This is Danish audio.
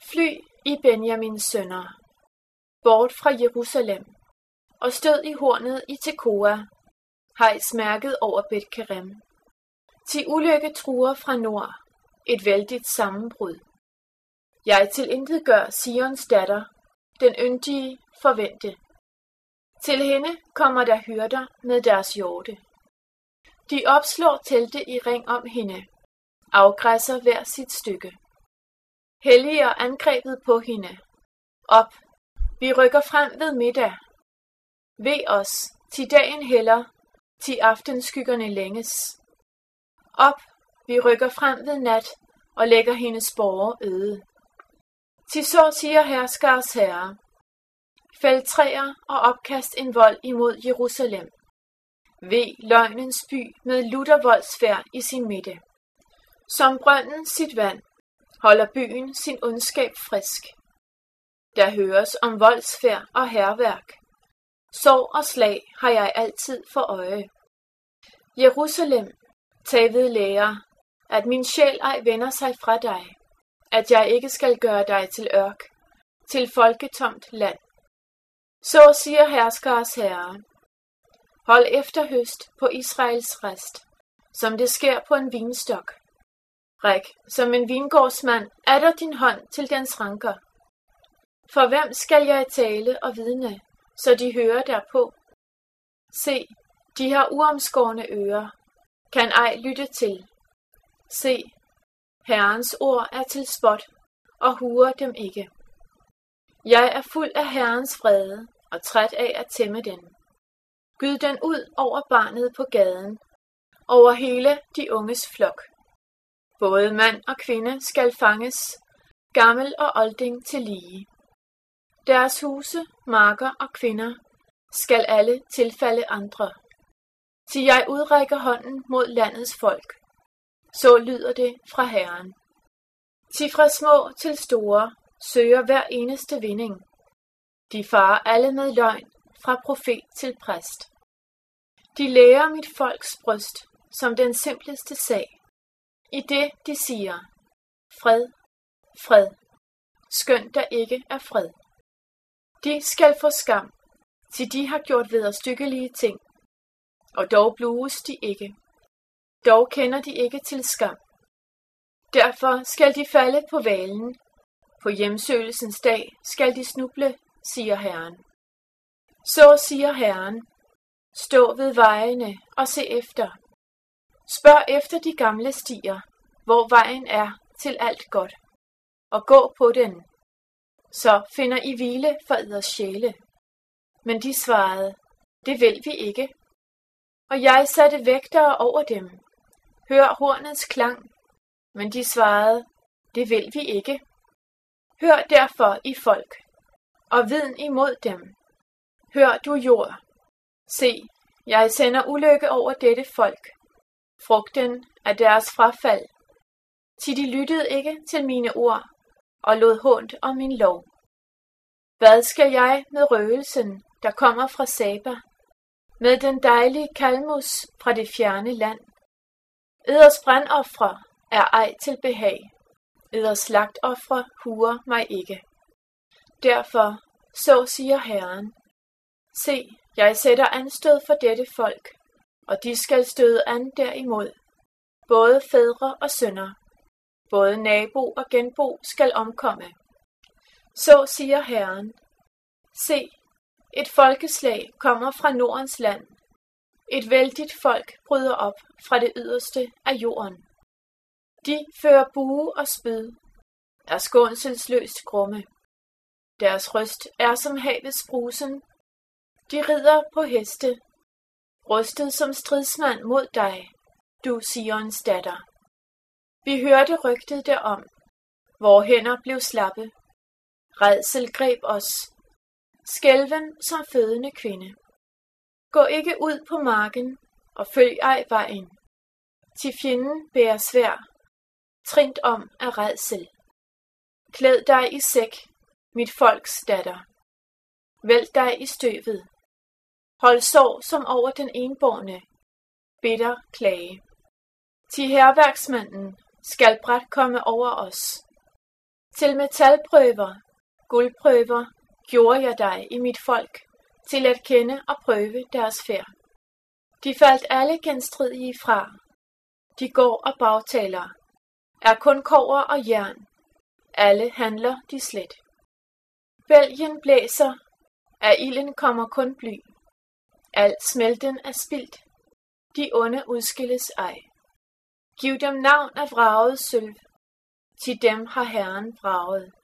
Fly i Benjamins sønner, bort fra Jerusalem, og stød i hornet i Tekoa, hejs mærket over Bet-Kerem. Til ulykke truer fra nord, et vældigt sammenbrud. Jeg tilintetgør Sions datter, den yndige forvente. Til hende kommer der hyrder med deres hjorte. De opslår telte i ring om hende, afgræsser hver sit stykke. Helliger angrebet på hende. Op, vi rykker frem ved middag. Ved os, til dagen hælder, til aftenskyggerne længes. Op, vi rykker frem ved nat og lægger hendes borger øde. Til så siger herskers herre, fæld træer og opkast en vold imod Jerusalem. Ved løgnens by med luttervoldsfærd i sin midte. Som brønden sit vand, holder byen sin ondskab frisk. Der høres om voldsfærd og hærværk. Sorg og slag har jeg altid for øje. Jerusalem, tag ved lære, at min sjæl ej vender sig fra dig, at jeg ikke skal gøre dig til ørk, til folketomt land. Så siger herskers herre, hold efter høst på Israels rest, som det sker på en vinstok. Ræk, som en vingårdsmand, er der din hånd til dens ranker. For hvem skal jeg tale og vidne, så de hører derpå? Se, de har uomskårne ører, kan ej lytte til. Se, Herrens ord er til spot, og huer dem ikke. Jeg er fuld af Herrens vrede, og træt af at tæmme den. Gyd den ud over barnet på gaden, over hele de unges flok. Både mand og kvinde skal fanges, gammel og olding til lige. Deres huse, marker og kvinder skal alle tilfalde andre. Til jeg udrækker hånden mod landets folk, så lyder det fra Herren. Til fra små til store søger hver eneste vinding. De farer alle med løgn fra profet til præst. De lærer mit folks bryst som den simpleste sag. I det de siger, fred, fred, skønt der ikke er fred. De skal få skam, til de har gjort vederstykkelige ting, og dog blues de ikke. Dog kender de ikke til skam. Derfor skal de falde på valen. På hjemsøgelsens dag skal de snuble, siger Herren. Så siger Herren, stå ved vejene og se efter. Spørg efter de gamle stier, hvor vejen er til alt godt, og gå på den. Så finder I hvile for eders sjæle. Men de svarede, det vil vi ikke. Og jeg satte vægtere over dem. Hør hornets klang. Men de svarede, det vil vi ikke. Hør derfor i folk, og viden imod dem. Hør du jord. Se, jeg sender ulykke over dette folk. Frugten af deres frafald. Til de lyttede ikke til mine ord, og lod hånt om min lov. Hvad skal jeg med røgelsen, der kommer fra Saba, med den dejlige kalmus fra det fjerne land? Eders brandofre er ej til behag, eders slagtofre huer mig ikke. Derfor, så siger Herren, se, jeg sætter anstød for dette folk, og de skal støde an derimod, både fædre og sønner, både nabo og genbo skal omkomme. Så siger Herren, se, et folkeslag kommer fra Nordens land, et vældigt folk bryder op fra det yderste af jorden. De fører bue og spyd, er skånselsløst grumme. Deres røst er som havets brusen. De rider på heste, rustet som stridsmand mod dig, du Sions datter. Vi hørte rygtet derom, hvor hænder blev slappe. Rædsel greb os, skælven som fødende kvinde. Gå ikke ud på marken og følg ej vejen. Til fjenden bærer svær, trint om af rædsel. Klæd dig i sæk, mit folks datter. Vælt dig i støvet. Hold sorg som over den enbårne. Bitter klage. Til hærværksmanden skal bræt komme over os. Til metalprøver, guldprøver, gjorde jeg dig i mit folk, til at kende og prøve deres færd. De faldt alle genstridige fra. De går og bagtaler, er kun kobber og jern. Alle handler de slet. Bælgen blæser, af ilden kommer kun bly. Al smelten er spildt, de onde udskilles ej. Giv dem navn af vraget sølv, til dem har Herren vraget.